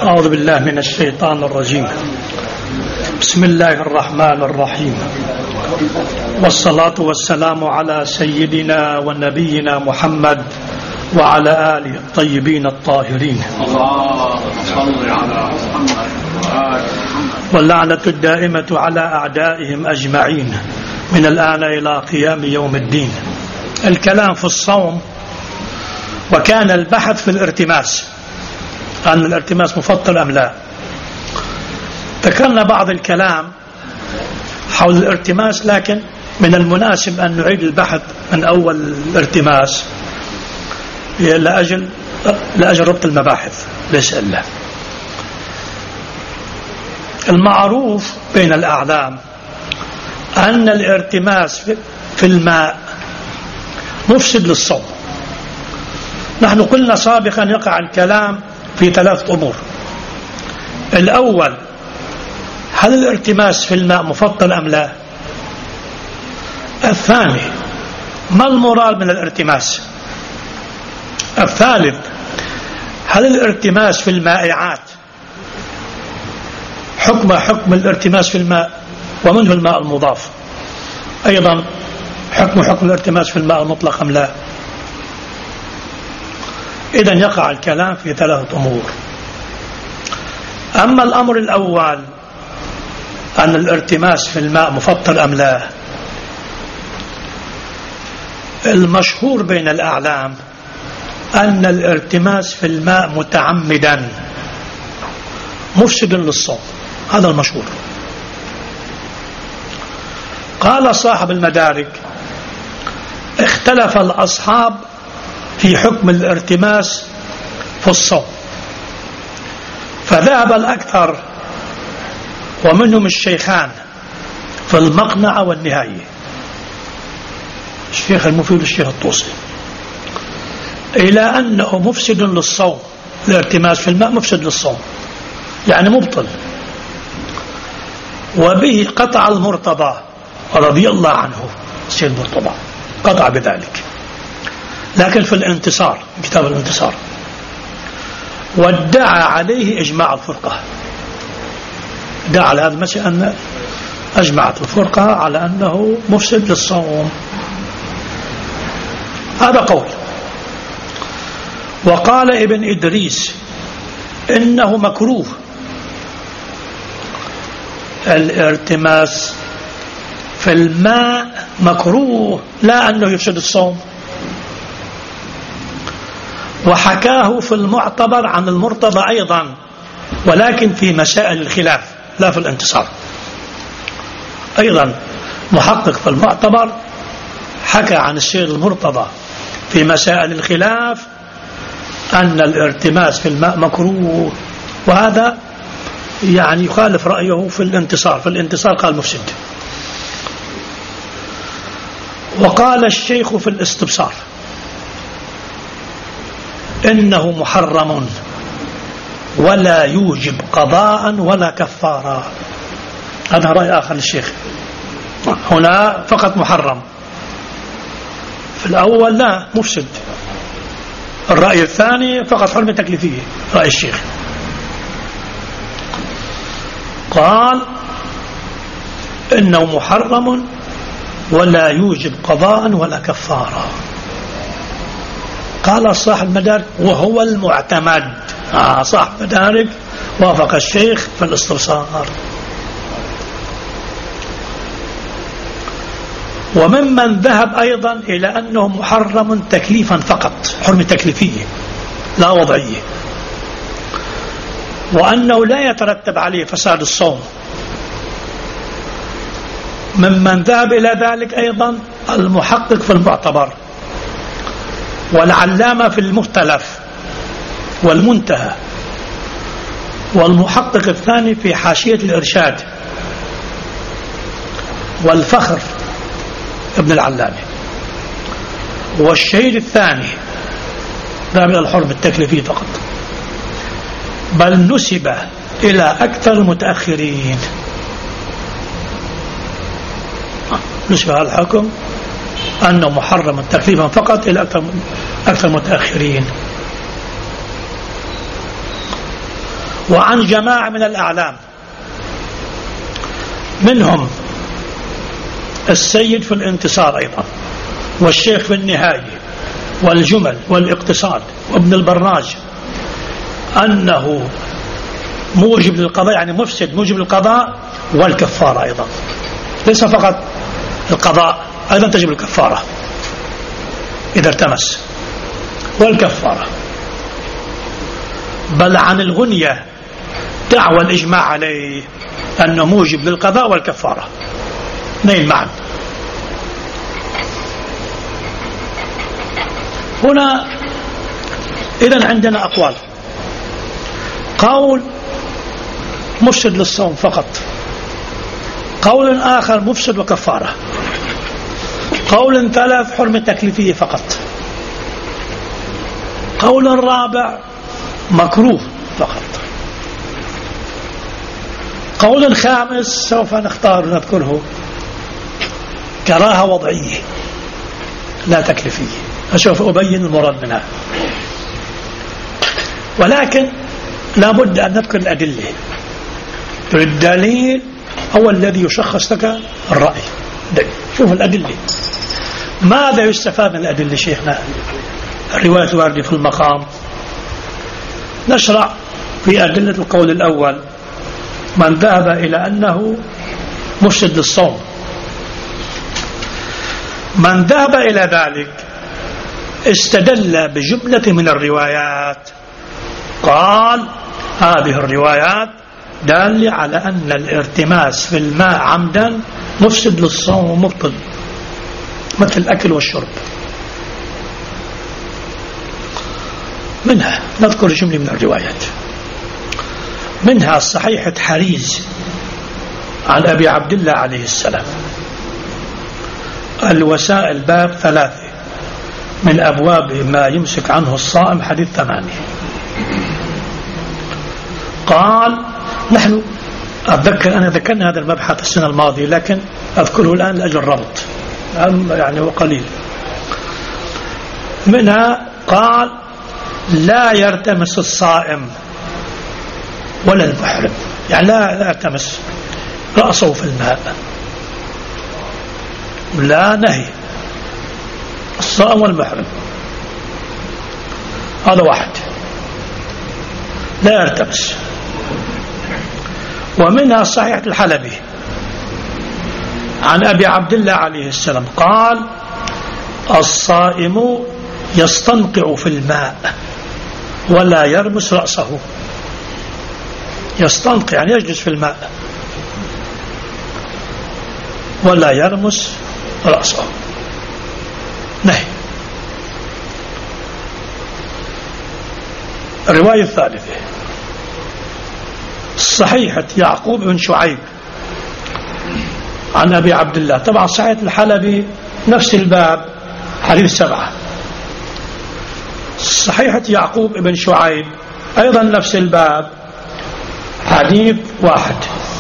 أعوذ بالله من الشيطان الرجيم. بسم الله الرحمن الرحيم، والصلاة والسلام على سيدنا ونبينا محمد وعلى آله الطيبين الطاهرين، واللعنة الدائمة على أعدائهم أجمعين من الآن إلى قيام يوم الدين. الكلام في الصوم، وكان البحث في الارتماس، أن الارتماس مفطر أم لا. ذكرنا بعض الكلام حول الارتماس، لكن من المناسب أن نعيد البحث من أول الارتماس لأجل ربط المباحث. ليس إلا المعروف بين الأعلام أن الارتماس في الماء مفسد للصوم. نحن قلنا سابقا يقع الكلام في ثلاث أمور. الأول، هل الارتماس في الماء مفضل أم لا؟ الثاني، ما المراد من الارتماس؟ الثالث، هل الارتماس في المائعات حكم الارتماس في الماء ومنه الماء المضاف أيضا حكم الارتماس في الماء المطلق أم لا؟ إذن يقع الكلام في ثلاثة أمور. أما الأمر الأول، أن الارتماس في الماء مفطر أم لا، المشهور بين الأعلام أن الارتماس في الماء متعمدا مفسد للصوم، هذا المشهور. قال صاحب المدارك: اختلف الأصحاب في حكم الارتماس في الصوم، فذهب الأكثر ومنهم الشيخان في المقنعة والنهاية، الشيخ المفيد والشيخ الطوسي، إلى أنه مفسد للصوم. الارتماس في الماء مفسد للصوم، يعني مبطل. وبه قطع المرتضى رضي الله عنه، السيد المرتضى قطع بذلك، لكن في الانتصار، كتاب الانتصار، وادعى عليه إجماع الفرقة. ادعى على هذا المسألة أن أجمعت الفرقة على أنه مفسد للصوم، هذا قول. وقال ابن إدريس إنه مكروه الارتماس في الماء، مكروه، لا أنه يفسد الصوم. وحكاه في المعتبر عن المرتضى أيضا، ولكن في مسائل الخلاف لا في الانتصار. أيضا محقق في المعتبر حكى عن السيد المرتضى في مسائل الخلاف أن الارتماس في الماء مكروه، وهذا يعني يخالف رأيه في الانتصار. في الانتصار قال مفسد. وقال الشيخ في الاستبصار إنه محرم ولا يوجب قضاء ولا كفارة. هذا رأي آخر للشيخ. هنا فقط محرم، في الأول لا، مفسد. الرأي الثاني فقط حرمة تكليفية، رأي الشيخ. قال إنه محرم ولا يوجب قضاء ولا كفارة. قال صاحب المدارك وهو المعتمد. صاحب المدارك وافق الشيخ في الاستبصار. وممن ذهب أيضا إلى أنه محرم تكليفا فقط، حرمة تكليفية لا وضعية، وأنه لا يترتب عليه فساد الصوم. ممن ذهب إلى ذلك أيضا المحقق في المعتبر، والعلامة في المختلف والمنتهى، والمحقق الثاني في حاشية الإرشاد، والفخر ابن العلامة، والشهيد الثاني ذهب إلى الحرمة التكليفية فقط، بل نسب إلى أكثر المتأخرين، نسب هذا الحكم أنه محرم تكليفا فقط إلى أكثر المتأخرين. وعن جماعة من الأعلام منهم السيد في الانتصار أيضا، والشيخ في النهاية، والجمل، والاقتصاد، وابن البراج، أنه موجب للقضاء، يعني مفسد موجب للقضاء والكفارة أيضا، ليس فقط القضاء، أيضا تجب الكفارة إذا التمس، والكفارة. بل عن الغنية دعوى الإجماع عليه أنه موجب للقضاء والكفارة اثنين معا. هنا إذن عندنا أقوال: قول مفسد للصوم فقط، قول آخر مفسد وكفارة، قول ثالث حرمة تكليفية فقط، قول رابع مكروه فقط، قول خامس سوف نختار نذكره كراهة وضعية لا تكليفية، سوف أبين المراد منها، ولكن لا بد أن نذكر الأدلة. الدليل هو الذي يشخص لك الرأي. شوف الأدلة، ماذا يستفاد من الأدلة شيخنا؟ الرواية الواردة في المقام. نشرع في أدلة القول الأول: من ذهب إلى أنه مفسد للصوم. من ذهب إلى ذلك استدل بجملة من الروايات، قال هذه الروايات دالة على أن الارتماس في الماء عمدا مفسد للصوم ومبطل، مثل الأكل والشرب. منها نذكر جملة من الروايات، منها صحيحة حريز عن أبي عبد الله عليه السلام: الوسائل باب 3 من أبواب ما يمسك عنه الصائم، حديث 8. قال نحن أتذكر أنا ذكرنا هذا المبحث السنة الماضية، لكن أذكره الآن لأجل الربط يعني وقليل. منها قال لا يرتمس الصائم ولا المحرم، يعني لا يرتمس رأسه في الماء، لا نهي الصائم والمحرم، هذا واحد لا يرتمس. ومنها صحيحة الحلبي عن أبي عبد الله عليه السلام قال الصائم يستنقع في الماء ولا يرمس رأسه. يستنقع يعني يجلس في الماء ولا يرمس رأسه، نهي. الرواية الثالثة صحيحة يعقوب بن شعيب عن أبي عبد الله، طبعا صحيحة الحلبي نفس الباب حديث 7. صحيحة يعقوب بن شعيب أيضا نفس الباب حديث 1.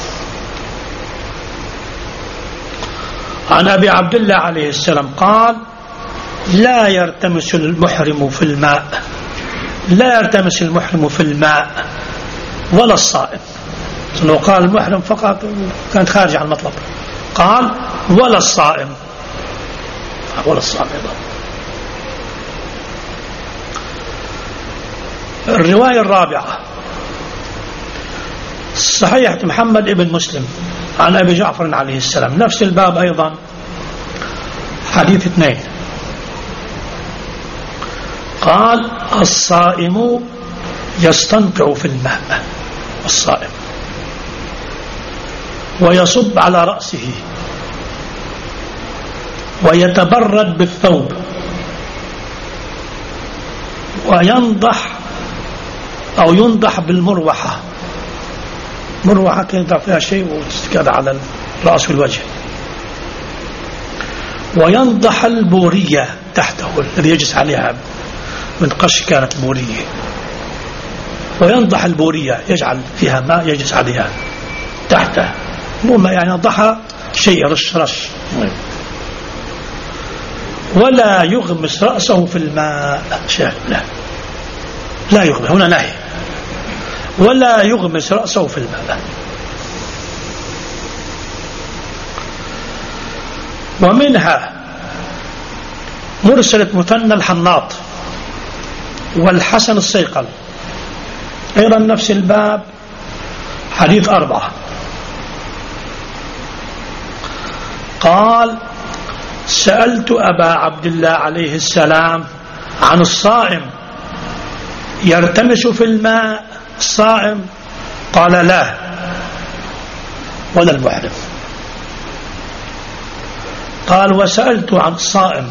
عن أبي عبد الله عليه السلام قال لا يرتمس المحرم في الماء، لا يرتمس المحرم في الماء ولا الصائم. لو قال المحرم فقط كانت خارج عن المطلب، قال ولا الصائم، ولا الصائم أيضا. الرواية الرابعة صحيحة محمد ابن مسلم عن أبي جعفر عليه السلام نفس الباب أيضا حديث 2. قال الصائم يستنقع في الماء، الصائم، ويصب على رأسه ويتبرد بالثوب وينضح أو ينضح بالمروحة، مروحة كانت فيها شيء وتستكاد على الرأس والوجه، وينضح البورية تحته الذي يجلس عليها من قش كانت بورية، وينضح البورية يجعل فيها ماء يجلس عليها تحته، مو ما يعني ضحى شيء رش ولا يغمس رأسه في الماء، لا يغمس، هنا نهي. ولا يغمس رأسه في الماء. ومنها مرسلة مثنى الحناط والحسن الصيقل أيضا نفس الباب، حديث 4. قال: سألت أبا عبد الله عليه السلام عن الصائم يرتمس في الماء الصائم، قال: لا، ولا المحرم. قال: وسألت عن الصائم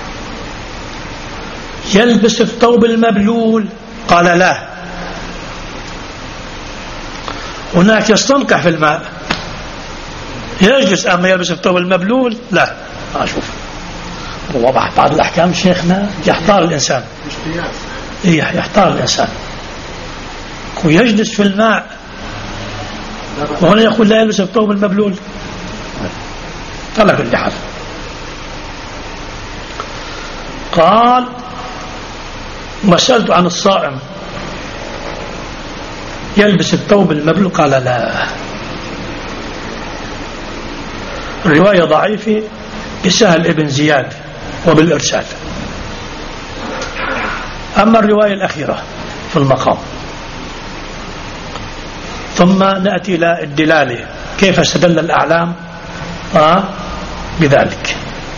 يلبس الثوب المبلول، قال: لا. هناك يستنقع في الماء يجلس، أما يلبس الثوب المبلول لا. أشوف وضع بعض الأحكام شيخنا يحتار الإنسان، يحتار الإنسان ويجلس في الماء وهنا يقول لا يلبس الثوب المبلول. على كل حال قال: وسألت عن الصائم يلبس الثوب المبلول، قال: لا. الرواية ضعيفة بسهل ابن زياد وبالإرسال. أما الرواية الأخيرة في المقام. ثم نأتي إلى الدلالة، كيف استدل الأعلام بذلك.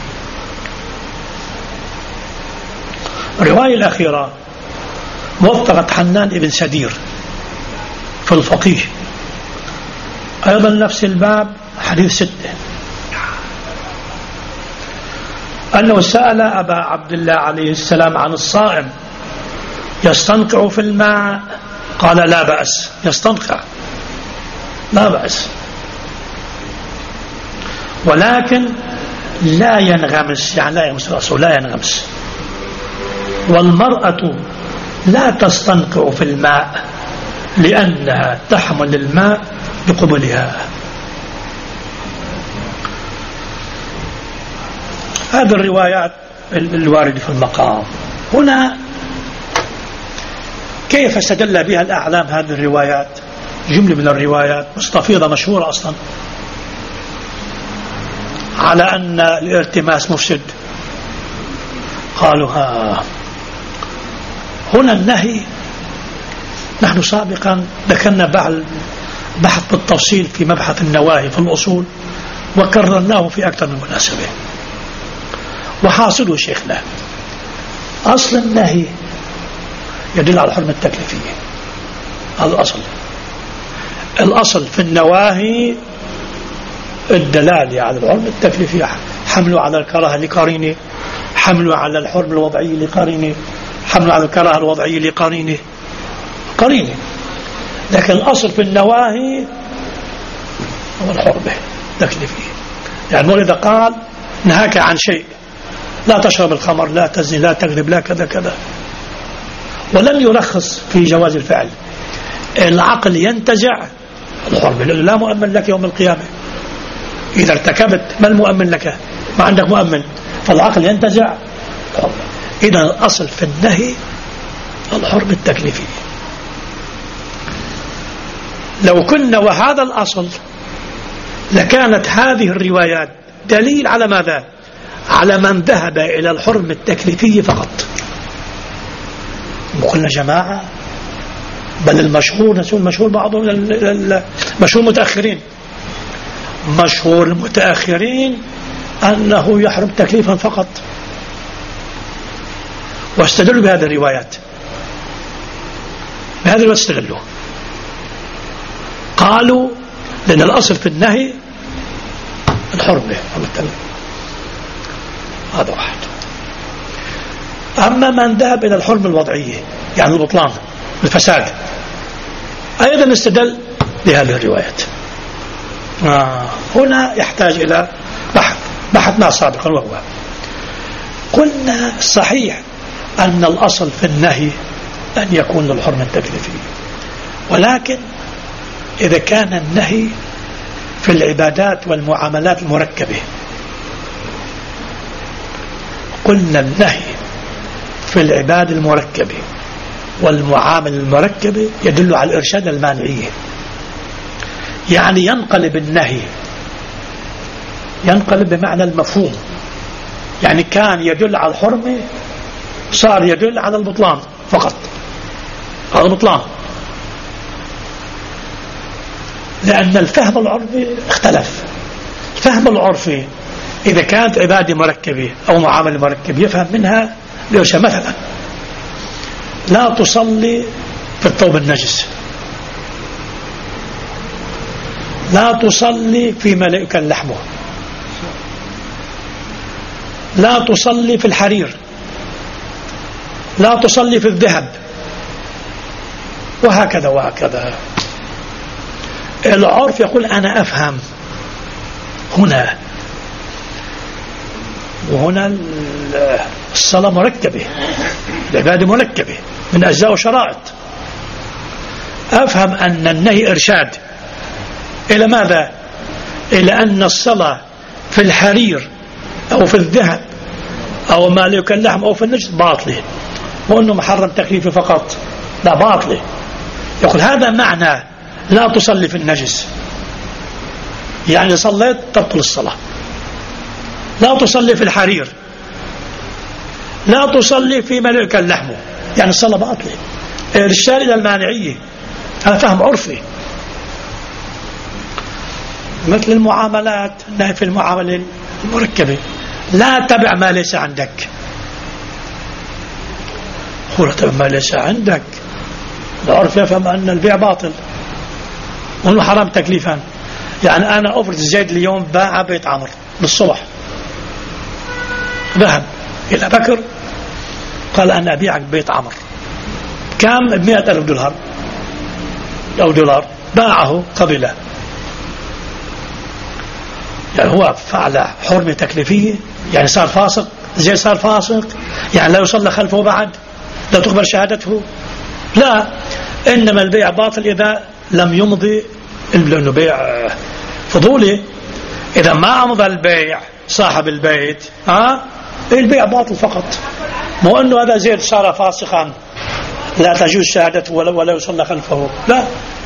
الرواية الأخيرة موثقة حنان ابن سدير في الفقيه، أيضا نفس الباب، حديث 6، أنه سأل أبا عبد الله عليه السلام عن الصائم يستنقع في الماء، قال: لا بأس. يستنقع لا بأس، ولكن لا ينغمس، يعني لا يغمس رأسه، لا ينغمس. والمرأة لا تستنقع في الماء لأنها تحمل الماء بقبلها. هذه الروايات الواردة في المقام. هنا كيف استدل بها الأعلام هذه الروايات؟ جملة من الروايات مستفيضة مشهورة أصلا على أن الارتماس مفسد. قالوا هنا النهي، نحن سابقا ذكرنا بحث بالتفصيل في مبحث النواهي في الأصول وكررناه في أكثر من مناسبة. وحاصله شيخنا أصل النهي يدل على الحرمة التكليفية. هذا الأصل في النواهي الدلالة على الحرمة التكليفية، حمله على الكراهة لقرينه، حمله على الحرمة الوضعية لقرينه، حمله على الكراهة الوضعية لقرينه، لكن الأصل في النواهي هو الحرمة التكليفية. يعني إذا قال نهاك عن شيء، لا تشرب الخمر، لا تزني، لا تكذب، لا كذا كذا، ولم يرخص في جواز الفعل، العقل ينتزع الحرمة، لأنه لا مؤمن لك يوم القيامة. إذا ارتكبت ما المؤمن لك؟ ما عندك مؤمن، فالعقل ينتزع الحرمة. إذا الأصل في النهي الحرمة التكليفية. لو كنا وهذا الأصل لكانت هذه الروايات دليل على ماذا؟ على من ذهب إلى الحرمة التكليفية فقط. وقلنا جماعة، بل المشهور بعضهم مشهور متأخرين، مشهور المتأخرين أنه يحرم تكليفا فقط، واستدلوا بهذه الروايات. استدلوا، قالوا لأن الأصل في النهي الحرمة. هذا واحد. أما من ذهب إلى الحرمة الوضعية يعني البطلان الفساد، أيضا استدل بهذه الروايات. هنا يحتاج إلى بحثنا سابقا، وهو قلنا صحيح أن الأصل في النهي أن يكون الحرمة التكليفية، ولكن إذا كان النهي في العبادات والمعاملات المركبة، قلنا النهي في العبادة المركبة والمعامل المركبة يدل على الإرشاد المانعية، يعني ينقلب النهي، ينقلب بمعنى المفهوم، يعني كان يدل على الحرمة صار يدل على البطلان فقط، على البطلان، لأن الفهم العرفي اختلف. الفهم العرفي إذا كانت عبادة مركبة أو معاملة مركبة يفهم منها الإرشاد. مثلا لا تصلي في الثوب النجس، لا تصلي فيما لا يؤكل لحمه، لا تصلي في الحرير، لا تصلي في الذهب، وهكذا وهكذا. العرف يقول أنا أفهم هنا، وهنا الصلاة مركبة، العبادة مركبة من أجزاء وشرائط. أفهم أن النهي إرشاد إلى ماذا؟ إلى أن الصلاة في الحرير أو في الذهب أو ما لا يؤكل لحم أو في النجس باطلة، وأنه محرم تكليفي فقط، لا باطلة. يقول هذا معنى لا تصلي في النجس، يعني صليت تبطل الصلاة. لا تصلي في الحرير، لا تصلي فيما لا يؤكل لحمه، يعني الصلاة باطلة. إرشاد إلى المانعية، هذا فهم عرفي. مثل المعاملات، النهي في المعاملة المركبة، لا تبع ما ليس عندك. هو تبع ما ليس عندك، العرف يفهم أن البيع باطل وأنه حرام تكليفا. يعني أنا أفرض زيد اليوم باع بيت عمر بالصبح، ذهب إلى بكر قال أنا أبيعك بيت عمر كم؟ 100,000 دولار أو دولار، باعه قبله، يعني هو فعل حرمة تكليفية، يعني صار فاسق. زي صار فاسق يعني لا يصلى خلفه بعد، لا تقبل شهادته، لا، إنما البيع باطل إذا لم يمضي، لأنه بيع فضولي. إذا ما أمضى البيع صاحب البيت البيع باطل فقط، مو أنه هذا زيد صار فاسقا لا تجوز شهادته ولا يصلى خلفه، لا،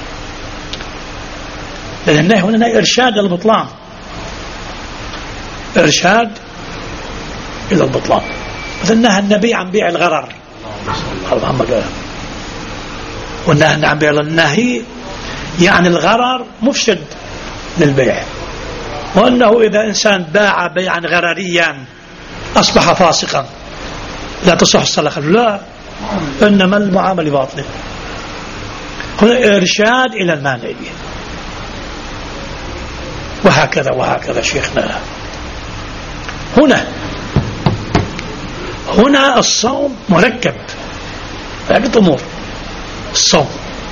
لأن النهي هنا إرشاد البطلان، إرشاد إلى البطلان. مثل نهى النبي عن بيع الغرر، والنهي عن بيع النهي يعني الغرر مفسد للبيع، وأنه إذا إنسان باع بيعا غرريا أصبح فاسقا لا تصح الصلاة خلفه، لا، إنما المعاملة باطلة. هنا إرشاد إلى المانعية، وهكذا وهكذا شيخنا. هنا الصوم مركب، عدة أمور. الصوم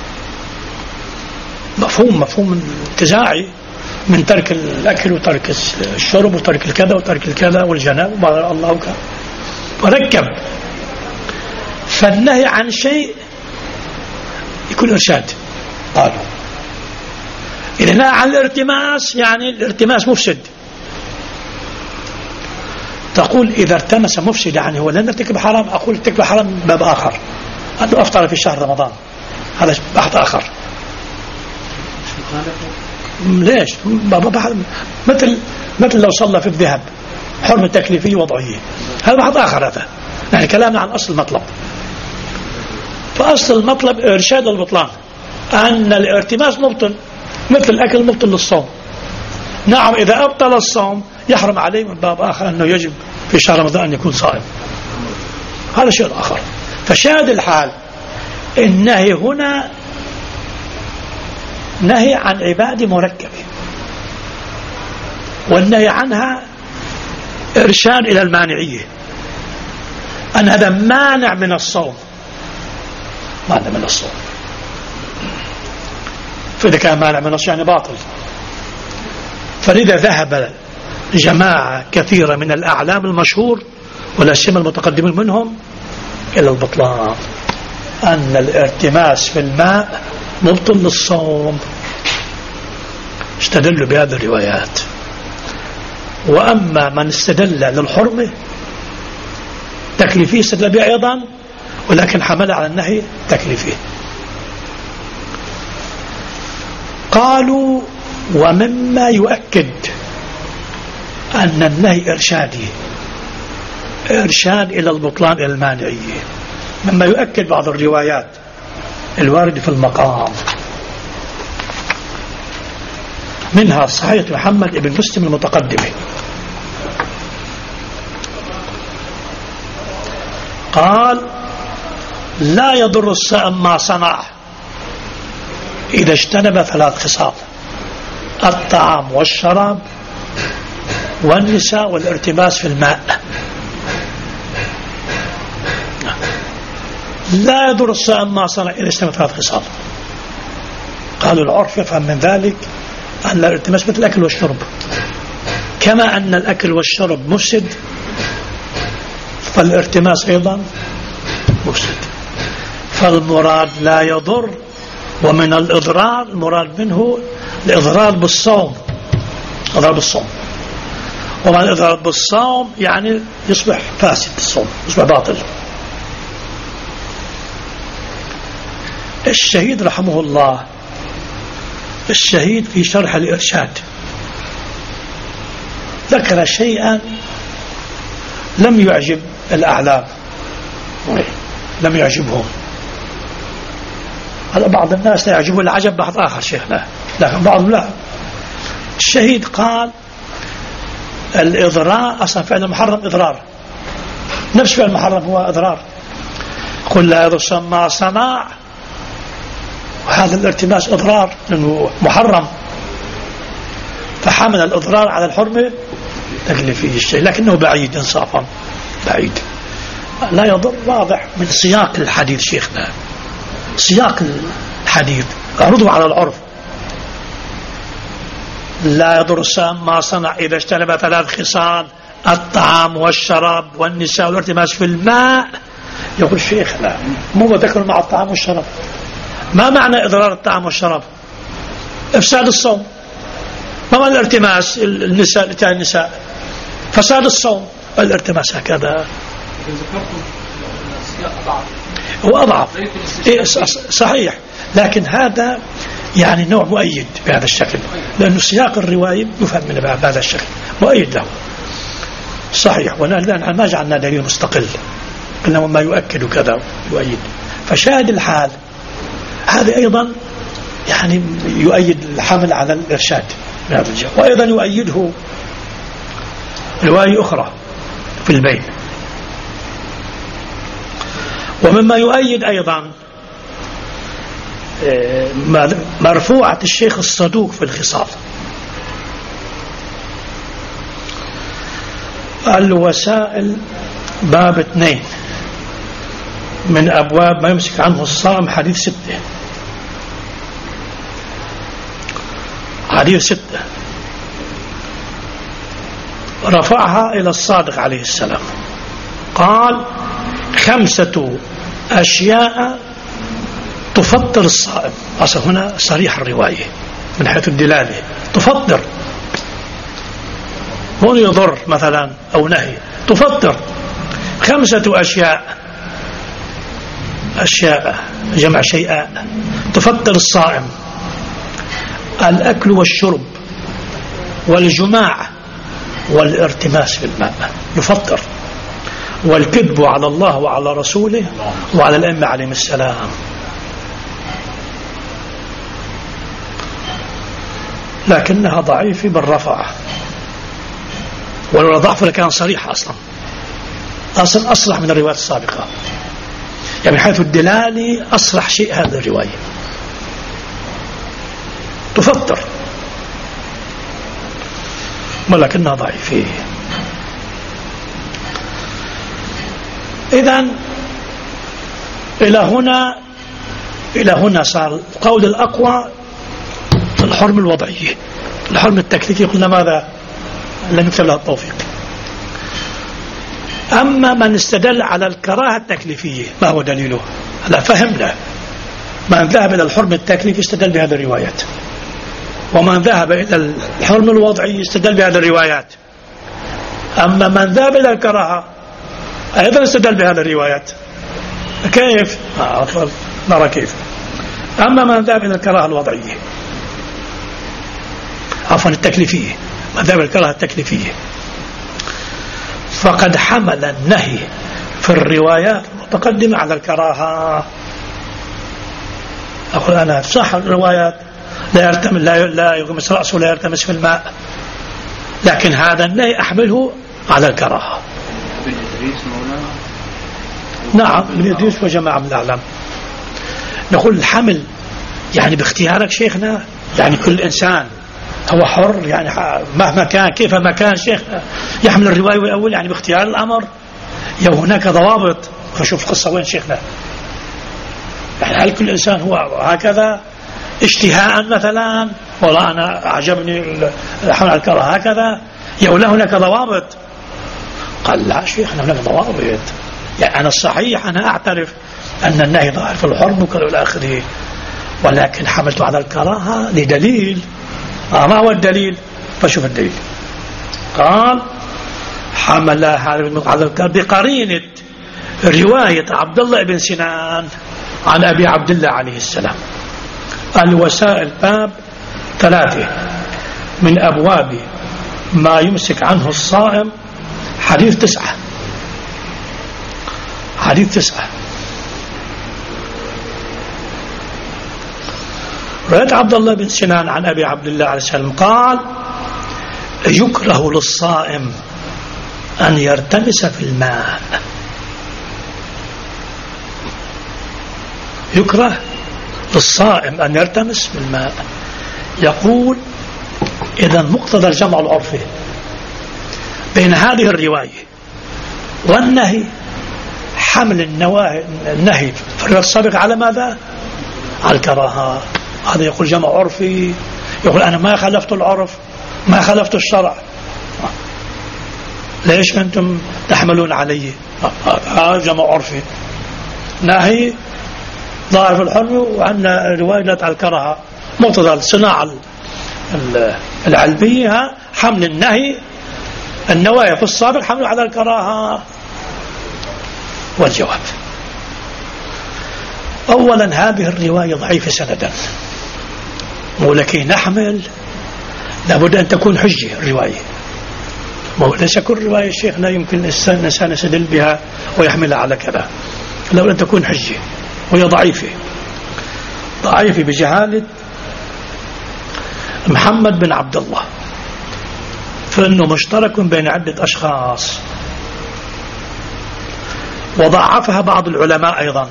مفهوم انتزاعي من ترك الأكل وترك الشرب وترك الكذا وترك الكذا والجناب وما الله كان مركب. فالنهي عن شيء يكون إرشاد. قالوا إذا نهى عن الارتماس يعني الارتماس مفسد. تقول إذا ارتمس مفسد يعني هو لن يرتكب حرام، أقول ارتكب حرام باب آخر، أنه أفطر في شهر رمضان، هذا بحث آخر. ليش؟ مثل لو صلى في الذهب، حرمة تكليفية وضعية، هذا بحث آخر. هذا يعني كلامنا عن أصل المطلب. فأصل المطلب إرشاد البطلان، أن الارتماس مبطل، مثل الأكل مبطل للصوم. نعم إذا أبطل الصوم يحرم عليه من باب آخر أنه يجب في شهر رمضان أن يكون صائم، هذا شيء آخر. فشاهد الحال النهي هنا نهي عن عبادة مركبة، والنهي عنها إرشاد إلى المانعية، أن هذا مانع من الصوم، مانع من الصوم. فإذا كان مانع من الصوم يعني باطل. فلذا ذهب جماعة كثيرة من الأعلام المشهور ولا سيما المتقدمين منهم إلى البطلان، أن الارتماس في الماء مبطل للصوم، استدلوا بهذه الروايات. وأما من استدل للحرمة تكليفية استدل بها أيضا، ولكن حمل على النهي التكليفي. قالوا ومما يؤكد أن النهي إرشادي، إرشاد إلى البطلان إلى المانعية، مما يؤكد بعض الروايات الواردة في المقام، منها صحيح محمد بن مسلم المتقدمة قال لا يضر الصائم ما صنع إذا اجتنب 3 خصال: الطعام والشراب والنساء والارتباس في الماء. لا يضر الصائم ما صنع إذا اجتنب 3 خصال. قالوا العرف يفهم من ذلك أن الارتباس مثل الأكل والشرب، كما أن الأكل والشرب مفسد فالارتماس أيضا مفسد. فالمراد لا يضر، ومن الإضرار المراد منه الإضرار بالصوم، إضرار بالصوم، ومن الإضرار بالصوم يعني يصبح فاسد الصوم، يصبح باطل. الشهيد رحمه الله، الشهيد في شرح الإرشاد ذكر شيئا لم يعجب الأعلام، لم يعجبهم. هذا بعض الناس لا يعجبه العجب، بعض آخر شيخنا، لكن بعضهم لا. الشهيد قال الإضرار أصلا فعل محرم إضرار، نفس فعل محرم هو إضرار. قل لا يضر ما صنع، وهذا الارتماس إضرار لأنه محرم، فحمل الإضرار على الحرمة تكليفي الشيء، لكنه بعيد إنصافا، بعيد. لا يضر واضح من سياق الحديث شيخنا، سياق الحديث أعرضه على العرف. لا يضر الصائم ما صنع إذا اجتنب 3 خصال: الطعام والشراب والنساء والارتماس في الماء. يقول شيخنا مو ذكر مع الطعام والشراب، ما معنى إضرار الطعام والشراب؟ إفساد الصوم. ما معنى الارتماس؟ النساء فساد الصوم، الارتماس هكذا. هو أضعف صحيح، لكن هذا يعني نوع مؤيد بهذا الشكل، لأنه سياق الرواية يفهم من بهذا الشكل، مؤيد له صحيح. ونحن ما جعلنا دليل مستقل، قلنا ما يؤكد كذا يؤيد. فشاهد الحال هذا أيضا يعني يؤيد الحمل على الإرشاد من هذا الجهة. وأيضا يؤيده رواية أخرى في البين. ومما يؤيد أيضا مرفوعة الشيخ الصدوق في الخصال، الوسائل باب 2 من أبواب ما يمسك عنه الصائم، حديث 6، حديث 6 رفعها إلى الصادق عليه السلام، قال 5 أشياء تفطر الصائم. أصلا هنا صريح الرواية من حيث الدلالة، تفطر، مو يضر مثلا أو نهي، تفطر. 5 أشياء جمع شيئا تفطر الصائم: الأكل والشرب والجماع والارتماس في الماء، يفطر. والكذب على الله وعلى رسوله وعلى الأئمة عليهم السلام. لكنها ضعيفة بالرفع، ولو ضعف لكان صريح أصلا أصلح من الروايات السابقة، يعني من حيث الدلالة أصلح شيء هذا الرواية، تفطر، ولكنها ضعيفة. إذن إلى هنا صار القول الأقوى الحرم الوضعية، الحرم التكليفي قلنا ماذا؟ لم يكتب لها التوفيق. أما من استدل على الكراهة التكليفية ما هو دليله؟ لا فهمنا. من ذهب إلى الحرم التكليفي استدل بهذه الروايات، ومن ذهب إلى الحرم الوضعي استدل بهذه الروايات. أما من ذهب إلى الكراهة أيضا استدل بهذه الروايات. كيف؟ نرى كيف. أما من ذهب إلى الكراهة الوضعية، عفوا التكليفية، من ذهب إلى الكراهة التكليفية فقد حمل النهي في الروايات المتقدمة على الكراهة. أقول أنا صح الروايات لا يغمس رأسه ولا يرتمس في الماء، لكن هذا النهي أحمله على الكراهة. نعم ابن إدريس وجماعة من الأعلام. نقول الحمل يعني باختيارك شيخنا، يعني كل إنسان هو حر، يعني مهما كان كيف ما كان شيخنا يحمل الرواية ويأول، يعني باختيار الأمر. هناك ضوابط. فشوف القصة وين شيخنا، يعني هل كل إنسان هو هكذا اشتهاء مثلا، والله أنا أعجبني الحمل على الكراهة هكذا، ولا هناك ضوابط؟ قال لا شيخنا هناك ضوابط. يعني أنا الصحيح أنا أعترف أن النهي ظاهر في الحرم وكذا إلى آخره، ولكن حملته على الكراهة لدليل. ما هو الدليل؟ فشوف الدليل. قال حمل هذا على الكراهة بقرينة رواية عبد الله بن سنان عن أبي عبد الله عليه السلام. الوسائل باب 3 من أبواب ما يمسك عنه الصائم، حديث 9. حديث 9 رواية عبد الله بن سنان عن أبي عبد الله عليه السلام قال يكره للصائم أن يرتمس في الماء. يكره للصائم أن يرتمس في الماء. يقول إذا مقتضى الجمع العرفي بين هذه الرواية والنهي حمل النهي في الرواية السابقة على ماذا؟ على الكراهة. هذا يقول جمع عرفي، يقول أنا ما خالفت العرف، ما خالفت الشرع، ليش أنتم تحملون علي؟ هذا جمع عرفي. نهي ظاهر في الحرم وعن رواية على الكراهة، مقتضى الصناعة العلمية حمل النهي النوايا في السابق حمله على الكراهة. والجواب أولا هذه الرواية ضعيفة سندا، ولكن نحمل لابد أن تكون حجة الرواية، وليس كل رواية شيخنا يمكن الإنسان يستدل بها ويحملها على كذا، لابد أن تكون حجة، وهي ضعيفة بجهالة محمد بن عبد الله، فإنه مشترك بين عدة أشخاص، وضعفها بعض العلماء أيضا،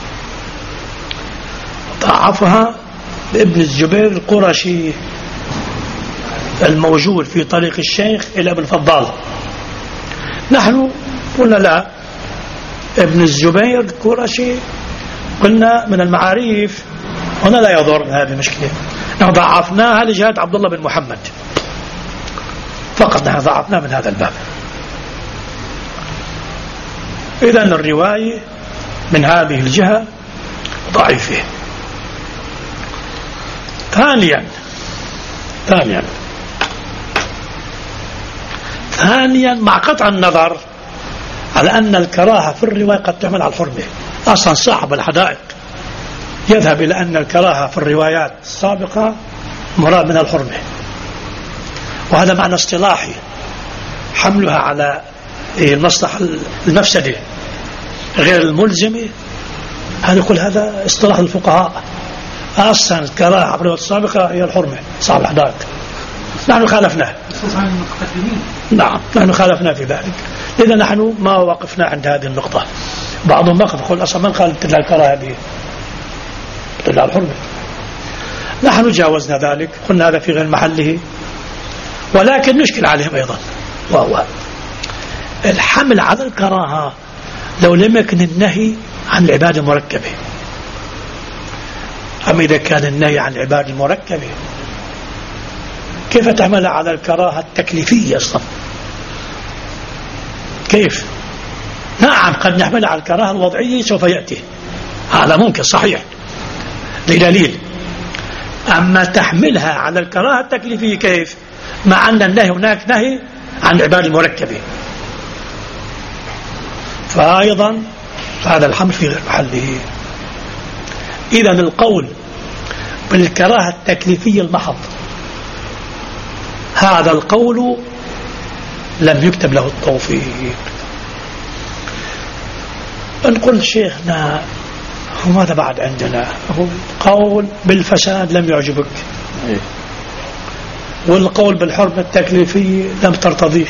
ضعفها ابن الزبير القرشي الموجود في طريق الشيخ إلى ابن فضال. نحن قلنا لا، ابن الزبير القرشي قلنا من المعاريف هنا لا يضر هذه المشكلة، نحن ضعفناها لجهة عبد الله بن محمد فقط، نحن ضعفناها من هذا الباب. إذن الرواية من هذه الجهة ضعيفة. ثانيا مع قطع النظر على أن الكراهة في الرواية قد تحمل على الحرمة. أصلا صاحب الحدائق يذهب إلى أن الكراهة في الروايات السابقة مراد من الحرمة، وهذا معنى اصطلاحي، حملها على المصلحة المفسدة غير الملزمة. هذا يقول هذا اصطلاح الفقهاء، أصلا الكراهة في الروايات السابقة هي الحرمة صاحب الحدائق. نحن خالفناه، نعم نحن خالفنا في ذلك، إذا نحن ما وقفنا عند هذه النقطة. بعضهم وقف يقول أصلا من قال تدل الكراهة به، تدل الحرمة. نحن جاوزنا ذلك، قلنا هذا في غير محله، ولكن نشكل عليهم أيضا، وهو الحمل على الكراهة لو لم يكن النهي عن العبادة المركبة. أما إذا كان النهي عن العبادة المركبة كيف تحمل على الكراهة التكليفية أصلا؟ كيف؟ نعم قد نحمل على الكراهة الوضعية سوف يأتي، هذا ممكن صحيح بدليل، أما تحملها على الكراهة التكليفية كيف؟ مع أن النهي هناك نهي عن العبادة المركبة. فأيضا هذا الحمل في غير محله. إذن القول بالكراهة التكليفية المحض هذا القول لم يكتب له التوفيق. نقول شيخنا وماذا بعد عندنا؟ هو قول بالفساد لم يعجبك، والقول بالحرمة التكليفية لم ترتضيه،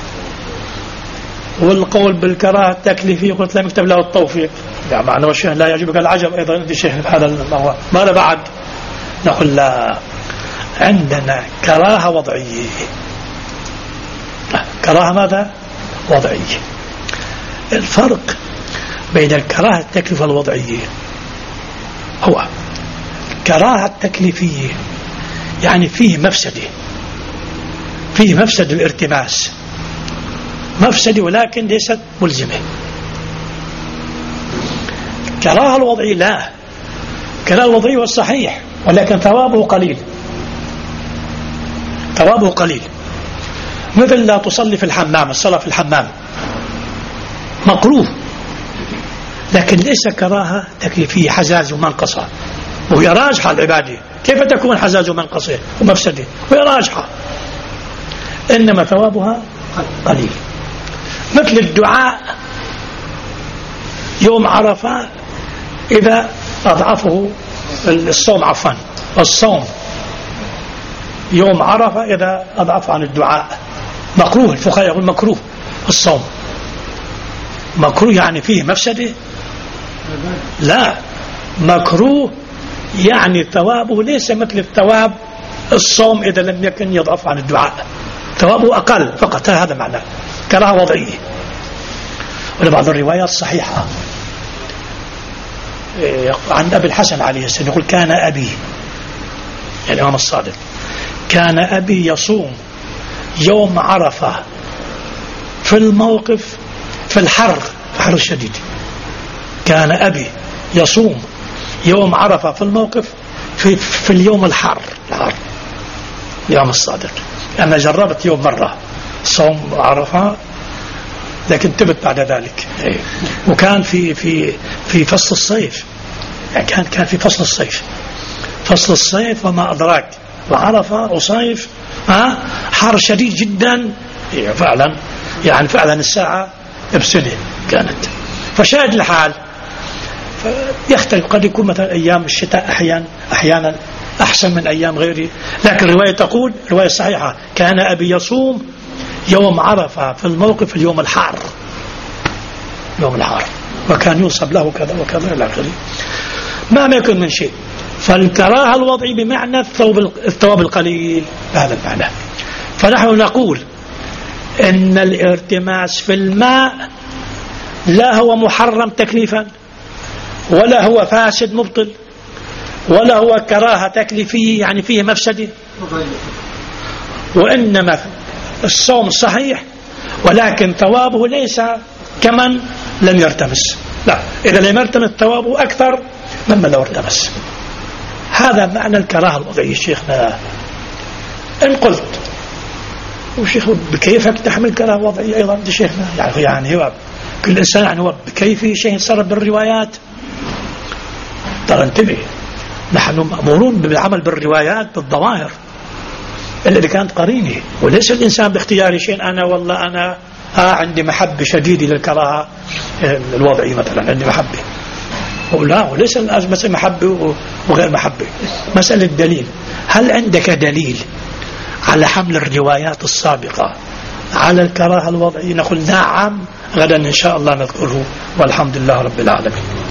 والقول بالكراهة التكليفية قلت لم يكتب له التوفيق. يعني معنى الشيخ لا يعجبك العجب أيضا عندي شيخ هذا الموضوع. ماذا بعد؟ نقول لا، عندنا كراهة وضعية. كراهة ماذا؟ وضعية. الفرق بين الكراهة التكليفية والوضعية هو الكراهة التكليفية يعني فيه مفسدة، فيه مفسد الارتماس، مفسدة ولكن ليست ملزمة. الكراهة الوضعية لا، الكراهة الوضعية هو الصحيح ولكن ثوابه قليل، ثوابه قليل. مثل لا تصلي في الحمام، الصلاة في الحمام مكروه لكن ليس كراهة تكليفية حزاز ومنقصة، وهي راجحة العبادة. كيف تكون حزاز ومنقصة ومفسدة وهي راجحة؟ إنما ثوابها قليل. مثل الدعاء يوم عرفة إذا أضعفه الصوم، عفوا الصوم يوم عرفة إذا أضعف عن الدعاء مكروه. الفقهاء يقول مكروه الصوم، مكروه يعني فيه مفسدة؟ لا، مكروه يعني ثوابه ليس مثل الثواب الصوم إذا لم يكن يضعف عن الدعاء، ثوابه أقل فقط. هذا معناه كراهة وضعية. ولبعض الروايات صحيحة عن أبي الحسن عليه السلام يقول كان أبي، يعني الإمام الصادق، كان أبي يصوم يوم عرفة في الموقف في الحر، في الحر الشديد. كان أبي يصوم يوم عرفة في الموقف في اليوم الحار، اليوم الصادق. أنا جربت يوم مرة صوم عرفة لكن تبت بعد ذلك. وكان في فصل الصيف، يعني كان في فصل الصيف، فصل الصيف وما أدراك، وعرفة وصيف حار شديد جدا فعلا، يعني فعلا الساعة بسنة كانت. فشاهد الحال يختلف، قد يكون مثلا أيام الشتاء أحيانا أحسن من أيام غيره. لكن الرواية تقول، الرواية الصحيحة، كان أبي يصوم يوم عرفة في الموقف اليوم الحار، يوم الحار، وكان ينصب له كذا وكذا إلى آخره. ما يكون من شيء. فالكراهة الوضعي بمعنى الثواب القليل، هذا المعنى. فنحن نقول إن الارتماس في الماء لا هو محرم تكليفا، ولا هو فاسد مبطل، ولا هو كراهة تكليفية يعني فيه مفسدة، وإنما الصوم صحيح ولكن ثوابه ليس كمن لم يرتمس. لا، إذا لم يرتمس ثوابه أكثر مما لو ارتمس. هذا معنى الكراهة الوضعية. شيخنا إن قلت وشيخ بكيفك تحمل كراهة وضعية أيضا دي شيخنا، يعني هو كل إنسان يعني هو بكيف شيء صار بالروايات. ترى انتبه، نحن مأمورون بالعمل بالروايات بالظواهر التي كانت قرينة، وليس الإنسان باختيار شيء. أنا والله أنا عندي محبة شديدة للكراهة الوضعية مثلا، عندي محبة، لا، وليس مسألة محبة وغير محبة، مسألة دليل. هل عندك دليل على حمل الروايات السابقة على الكراهة الوضعية؟ نقول نعم، غدا إن شاء الله نذكره، والحمد لله رب العالمين.